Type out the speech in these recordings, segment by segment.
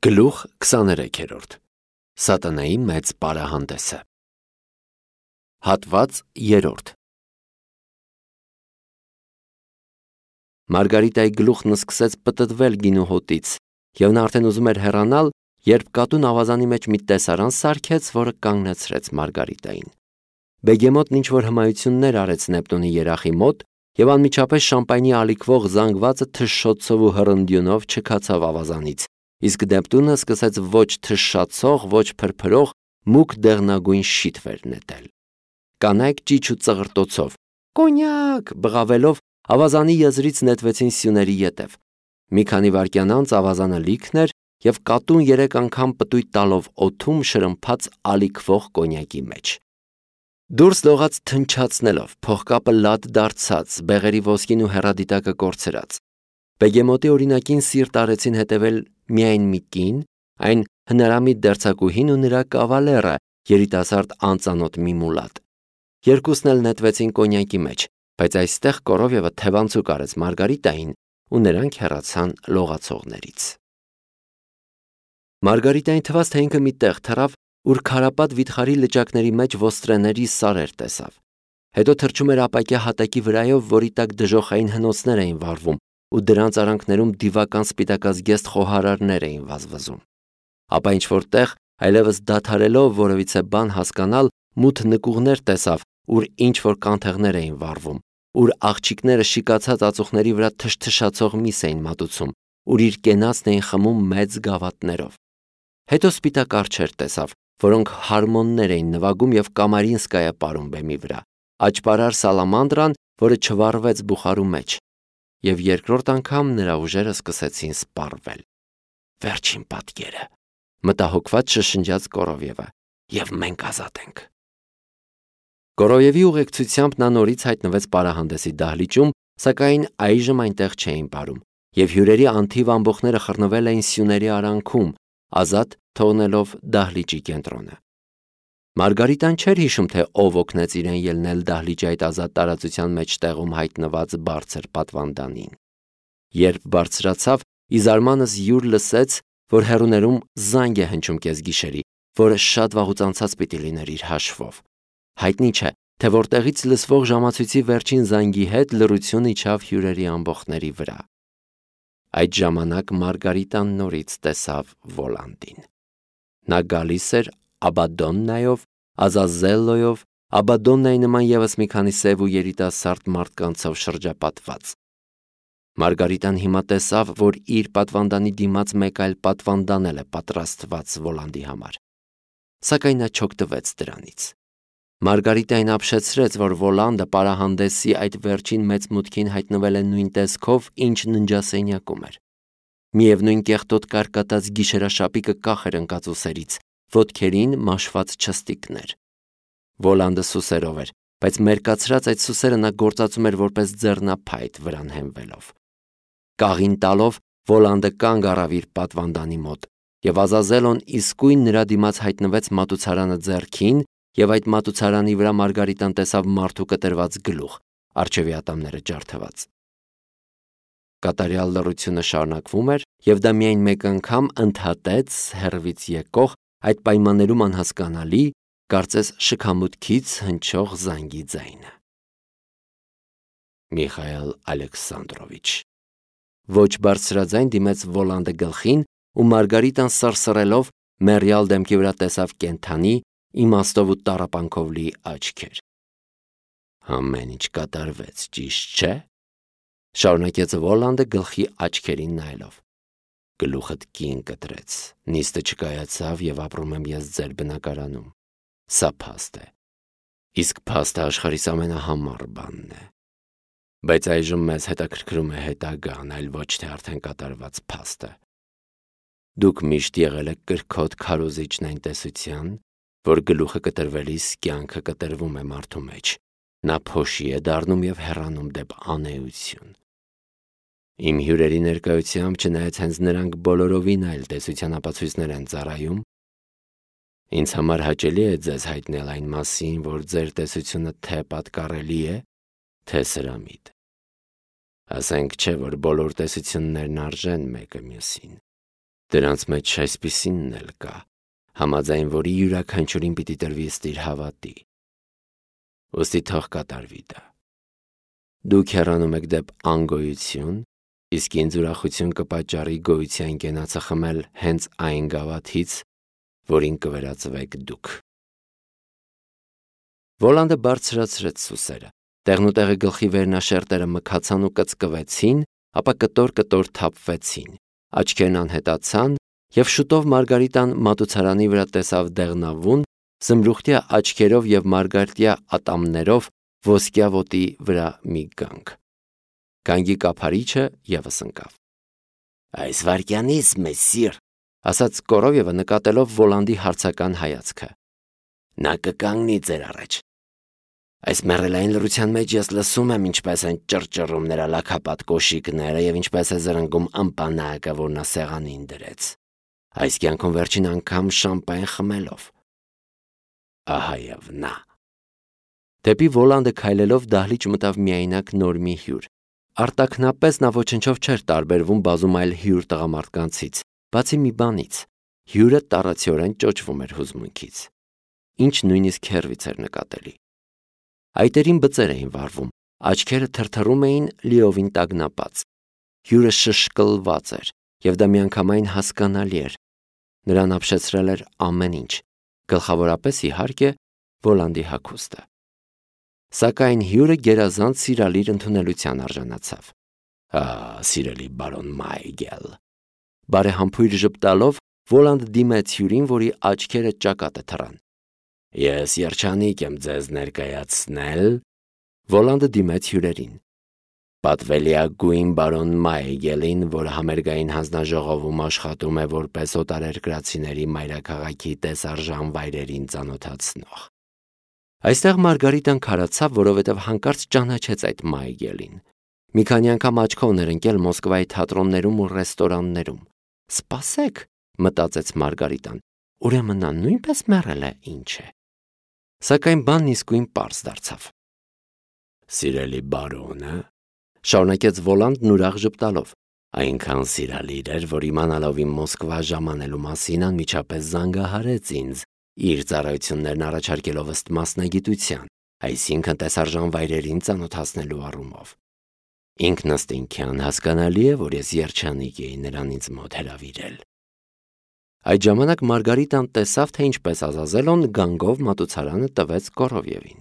Գլուխ 23 Սատանայի մեծ պարահանդեսը Հատված 3 Մարգարիտայի գլուխն սկսեց պտտվել գինու հոտից, և նա արդեն ուզում էր հեռանալ, երբ կատուն ավազանի մեջ մի տեսարան սարքեց, որը կանգնեցրեց Մարգարիտային։ Բեգեմոտն ինչ-որ հմայություններ արեց Նեպտունի երախի մոտ, և անմիջապես շամպայնի ալիքվող զանգվածը թշշոցով ու հռնդյունով չքացավ ավազանից, իսկ Նեպտունը սկսեց ոչ թշշացող, ոչ փրփրող, մուգ դեղնագույն շիթվեր նետել։ Կանայք ճիչ ու ծղրտոցով, «Կոնյակ» բղավելով ավազանի եզրից նետվեցին սյուների ետև։ Մի քանի վայրկյան անց ավազանը լիքն էր, և կատուն 3 անգամ պտույտ տալով օդում շրմփաց ալիքվող կոնյակի մեջ։ Դուրս լողաց թնչացնելով, փողկապը լադ դարձած, բեղերի ոսկին ու հեռադիտակը կորցրած։ Բեգեմոտի օրինակին սիրտ արեցին հետևել միայն մի կին, այն հնարամիտ դերձակուհին ու նրա կավալերը, երիտասարդ անծանոթ մի մուլատ։ Երկուսն էլ նետվեցին կոնյակի մեջ, բայց այստեղ կորովևը թևանցուկ արեց Մարգարիտային, ու նրանք հեռացան լողացողներից։ Մարգարիտային թվաց, թե ինքը մի տեղ թռավ, ուր քարապատ վիթխարի լճակների մեջ ոստրեների սարեր տեսավ։ Հետո թռչում էր ապակյա հատակի վրայով, որի տակ դժոխային հնոցներ էին վառվում, ու դրանց արանքներում դիվական սպիտակազգեստ խոհարարներ էին վազվզում։ Ապա ինչ-որ տեղ, այլևս դադարելով որևիցե բան հասկանալ, մութ նկուղներ տեսավ, ուր ինչ-որ կանթեղներ էին վառվում, ուր աղջիկները շիկացած ածուխների վրա թշթշացող միս էին մատուցում, ուր իր կենացն էին խմում մեծ գավաթներով։ Հետո սպիտակ արջեր տեսավ, որոնք հարմոններ էին նվագում և կամարինսկայա պարում բեմի վրա, աճպարար սալամանդրան, որը չվառվեց բուխարու մեջ, և երկրորդ անգամ նրա ուժերը սկսեցին սպառվել։ Վերջին պատկերը, մտահոգված շշնջաց Կորովևը, և մենք ազատ ենք։ Կորովևի ուղեկցությամբ նա նորից հայտնվեց պարահանդեսի դահլիճում, սակայն այժմ այնտեղ չէին պարում, և հյուրերի անթիվ ամբոխները խռնվել էին սյուների արանքում, ազատ թողնելով դահլիճի կենտրոնը։ Մարգարիտան չէր հիշում, թե ով օգնեց իրեն ելնել դահլիճի այդ ազատ տարածության մեջտեղում հայտնված բարձր պատվանդանին։ Երբ բարձրացավ, ի զարմանս յուր լսեց, որ հեռուներում զանգ է հնչում կեսգիշերի, որը շատ վաղուց անցած պիտի լիներ իր հաշվով։ Հայտնի չէ, թե որտեղից լսվող ժամացույցի վերջին զանգի հետ լռություն իջավ հյուրերի ամբոխների վրա։ Այդ ժամանակ Մարգարիտան նորից տեսավ Վոլանդին։ Նա գալիս էր Աբադոննայով, Ազազելլոյով, Աբադոննայի նման ևս մի քանի սև ու երիտասարդ մարդկանցով շրջապատված։ Մարգարիտան հիմա տեսավ, որ իր պատվանդանի դիմաց մեկ այլ պատվանդան էլ է պատրաստված Վոլանդի համար։ Սակայն նա չօգտվեց դրանից։ Մարգարիտային ապշեցրեց, որ Վոլանդը պարահանդեսի այդ վերջին մեծ մուտքին հայտնվել է նույն տեսքով, ինչ ննջասենյակում էր։ Միևնույն կեղտոտ կարկատած գիշերաշապիկը կախ էր ընկած ուսերից, ոտքերին մաշված չստիկներ։ Վոլանդը սուսերով էր, բայց մերկացրած այդ սուսերը նա գործածում էր որպես ձեռնափայտ վրան հենվելով։ Կաղին տալով Վոլանդը կանգ առավ իր պատվանդանի մոտ, և Ազազելոն իսկույն նրա դիմաց հայտնվեց մատուցարանը ձեռքին, և այդ մատուցարանի վրա Մարգարիտան տեսավ մարդու կտրված գլուխ, առջևի ատամները ջարդված։ Կատարյալ լռությունը շարունակվում էր, և դա միայն մեկ անգամ ընդհատեց հեռվից եկող, այդ պայմաններում անհասկանալի, կարծես շքամուտքից հնչող զանգի ձայնը։ Միխայել Ալեքսանդրովիչ, ոչ բարձրաձայն դիմեց Վոլանդը գլխին, ու Մարգարիտան սրսռելով մեռյալ դեմքի վրա տեսավ կենդանի, իմաստով ու տառապանքով լի աչքեր։ Ամեն ինչ կատարվեց, ճիշտ չէ՞, շարունակեց Վոլանդը գլխի աչքերին նայելով։ Գլուխդ կին կտրեց, նիստը չկայացավ, և ապրում եմ ես ձեր բնակարանում։ Սա փաստ է։ Իսկ փաստը աշխարհիս ամենահամառ բանն է։ Բայց այժմ մեզ հետաքրքրում է հետագան, այլ ոչ թե արդեն կատարված փաստը։ Դուք միշտ եղել եք կրքոտ քարոզիչն այն տեսության, որ գլուխը կտրվելիս կյանքը կտրվում է մարդու մեջ, նա փոշի է դառնում և հեռանում դեպ անէություն։ Իմ հյուրերի ներկայությամբ, չնայած հենց նրանք բոլորովին այլ տեսության ապացույցներ են ծառայում, ինձ համար հաճելի է ձեզ հայտնել այն մասին, որ ձեր տեսությունը թե պատկառելի է, թե սրամիտ։ Ասենք չէ, որ բոլոր տեսություններն արժեն մեկը մյուսին։ Դրանց մեջ այսպիսինն էլ կա, համաձայն որի յուրաքանչյուրին պիտի տրվի ըստ իր հավատի։ Ուստի թող կատարվի դա։ Դուք հեռանում եք դեպ անգոյություն, իսկ ինձ ուրախություն կպատճառի գոյության կենացը խմել հենց այն գավաթից, որին կվերածվեք դուք։ Վոլանդը բարձրացրեց սուսերը, տեղնուտեղի գլխի վերնաշերտերը մքացան ու կծկվեցին, ապա կտոր-կտոր թափվեցին, աչքերն անհետացան, և շուտով Մարգարիտան մատուցարանի վրա տեսավ դեղնավուն, զմրուխտյա աչքերով և մարգարտյա ատամներով ոսկյա ոտի վրա մի գանք։ Գանգի կափարիչը ևս ընկավ։ «Այս վայրկյանից, մեսսիր», ասաց Կորովևը նկատելով Վոլանդի հարցական հայացքը։ «Նա կկանգնի ձեր առաջ։ Այս մեռելային լռության մեջ ես լսում եմ ինչպես են ճռճռում նրա լաքապատ կոշիկները և ինչպես է զրնգում ըմպանակը, որ նա սեղանին դրեց, այս կյանքում վերջին անգամ շամպայն խմելով։ Ահա և նա»։ Դեպի Վոլանդը քայլելով դահլիճ մտավ միայնակ նոր մի հյուր։ Արտաքնապես նա ոչնչով չէր տարբերվում բազում այլ հյուր տղամարդկանցից, բացի մի բանից՝ հյուրը տառացիորեն ճոճվում էր հուզմունքից, ինչ նույնիսկ հեռվից էր նկատելի։ Այտերին բծեր էին վառվում, աչքերը թրթռում էին լիովին տագնապած։ Հյուրը շշկլված էր, և դա միանգամայն հասկանալի էր։ Նրան ապշեցրել էր ամեն ինչ, գլխավորապես իհարկե Վոլանդի հագուստը։ Սակայն հյուրը գերազանց սիրալիր ընդունելության արժանացավ։ Սիրելի բարոն Մայգել։ Բարեհամբույր ժպտալով Վոլանդը դիմեց հյուրին, որի աչքերը ճակատը թռան։ Ես երջանիկ եմ ձեզ ներկայացնել։ Վոլանդը դիմեց հյուրերին։ Պատվելիագույն բարոն Մայգելին, որ համերգային հանձնաժողովում աշխատում է որպես օտարերկրացիների մայրաքաղաքի տեսարժան վայրերին ծանոթացնող։ Այստեղ Մարգարիտան քարացավ, որովհետև հանկարծ ճանաչեց այդ Մայգելին։ Մի քանի անգամ աչքով էր ընկել Մոսկվայի թատրոններում ու ռեստորաններում։ Սպասեք, մտածեց Մարգարիտան, ուրեմն նա նույնպես մեռել է, ինչ է։ Սակայն բանն իսկույն պարզ դարձավ։ Սիրելի բարոնը, շարունակեց Վոլանդն ուրախ ժպտալով, այնքան սիրալիր էր, որ իմանալով իմ Մոսկվա ժամանելու մասին անմիջապես զանգահարեց ինձ, իր ծառայություններն առաջարկելով ըստ մասնագիտության, այսինքն տեսարժան վայրերին ծանոթացնելու առումով։ Ինքն ըստ ինքյան հասկանալի է, որ ես երջանիկ էի նրան ինձ մոտ հրավիրել։ Այդ ժամանակ Մարգարիտան տեսավ, թե ինչպես Ազազելոն գանգով մատուցարանը տվեց Կորովևին։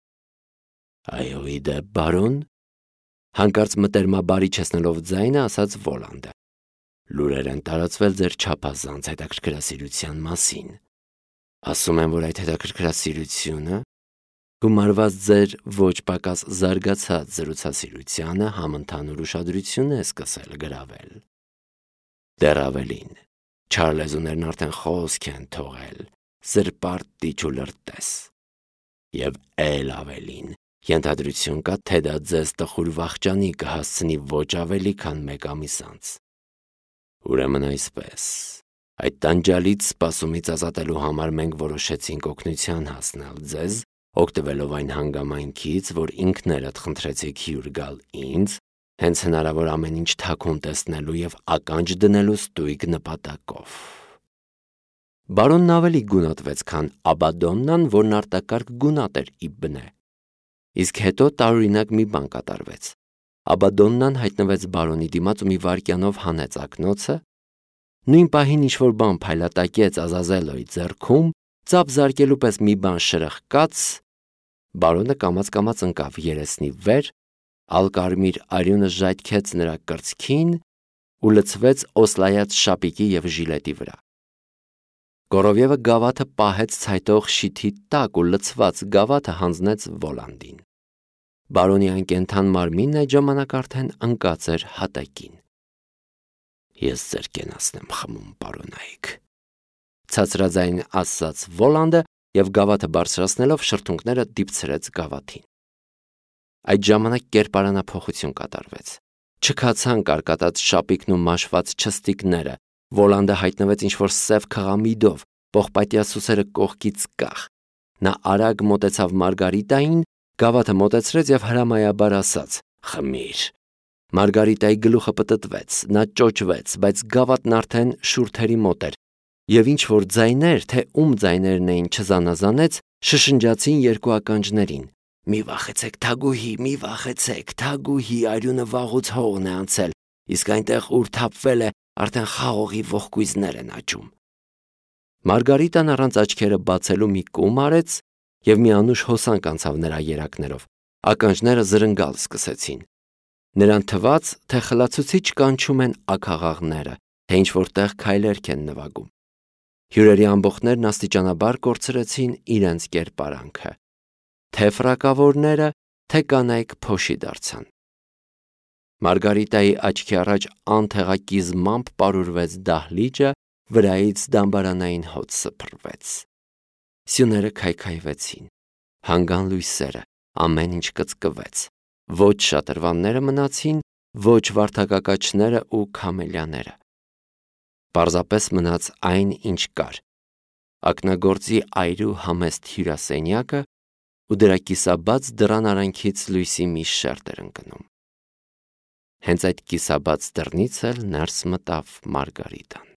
Այո, ի դեպ, բարոն, հանկարծ մտերմաբար իջեցնելով ձայնը ասաց Վոլանդը։ Լուրեր են տարածվել ձեր չափազանց հետաքրքրասիրության մասին։ Ասում եմ, որ այդ հետաքրքրասիրությունը գումարված ձեր ոչ պակաս զարգացած զրուցասիրությանը համընդհանուր ուշադրություն է սկսել գրավել։ Դեռ ավելին, չար լեզուներն արդեն խոսք են թողել, զրպարտիչ ու լրտես։ Եվ էլ ավելին, ենթադրություն կա, թե դա ձեզ տխուր վախճանի կհասցնի ոչ ավելի, քան 1 ամիս անց։ Ուրեմն այսպես, այդ տանջալից սպասումից ազատելու համար մենք որոշեցինք օգնության հասնել ձեզ, օգտվելով այն հանգամանքից, որ ինքներդ խնդրեցիք հյուր գալ ինձ, հենց հնարավոր ամեն ինչ թաքուն տեսնելու և ականջ դնելու ստույգ նպատակով։ Բարոնն ավելի գունատվեց, քան Աբադոննան, որն արտակարգ գունատ էր ի բնե։ Իսկ հետո տարօրինակ մի բան կատարվեց։ Աբադոննան հայտնվեց բարոնի դիմաց ու մի վայրկյանով հանեց ակնոցը։ Նույն պահին ինչ-որ բան փայլատակեց Ազազելոյի ձեռքում, ծափ զարկելու պես մի բան շրխկաց, բարոնը կամաց-կամաց ընկավ երեսնի վեր, ալկարմիր արյունը ժայթքեց նրա կրծքին ու լցվեց օսլայած շապիկի և ժիլետի վրա։ Կորովևը գավաթը պահեց ցայտող շիթի տակ ու լցված գավաթը հանձնեց Վոլանդին։ Բարոնի անկենդան մարմինն այդ ժամանակ արդեն ընկած էր հատակին։ Ես ձեր կենացն եմ խմում, պարոնայք, ցածրաձայն ասաց Վոլանդը և գավաթը բարձրացնելով շրթունքները դիպցրեց գավաթին։ Այդ ժամանակ կերպարանափոխություն կատարվեց։ Չքացան կարկատած շապիկն ու մաշված չստիկները, Վոլանդը հայտնվեց ինչ-որ սև քղամիդով, պողպատյա սուսերը կողքից կախ։ Նա արագ մոտեցավ Մարգարիտային, գավաթը մոտեցրեց և հրամայաբար ասաց. «Խմիր»։ Մարգարիտայի գլուխը պտտվեց, նա ճոճվեց, բայց գավաթն արդեն շուրթերի մոտ էր, եւ ինչ որ ձայներ, թե ում ձայներն էին չզանազանեց, շշնջացին երկու ականջներին. «Մի վախեցեք, Թագուհի, մի վախեցեք, Թագուհի, արյունը վաղուց հողն է անցել, իսկ այնտեղ ուր թափվել է, արդեն խաղողի ողկույզներ են աճում»։ Մարգարիտան առանց աչքերը բացելու մի կում արեց եւ մի անուշ հոսանք անցավ նրա երակներով, ականջները զրնգալ սկսեցին։ Նրան թվաց, թե խլացուցիչ կանչում են աքաղաղները, թե ինչ որտեղ քայլերք են նվագում։ Հյուրերի ամբոխներն աստիճանաբար կորցրեցին իրենց կերպարանքը, թե ֆրակավորները, թե կանայք փոշի դարձան։ Մարգարիտայի աչքի առաջ անթեղակիզմամբ պարուրվեց դահլիճը, վրայից դամբարանային հոտ սփռվեց։ Սյուները քայքայվեցին, հանգան լույսերը, ամեն ինչ կծկվեց, ոչ շատրվանները մնացին, ոչ վարդակակաչները ու քամելյաները։ Պարզապես մնաց այն, ինչ կար, ակնագործի այրու համեստ հյուրասենյակը ու դրա կիսաբաց դռան արանքից լույսի մի շերտ էր ընկնում։ Հենց այդ կիսաբաց դռնից էլ ներս մտավ Մարգարիտան։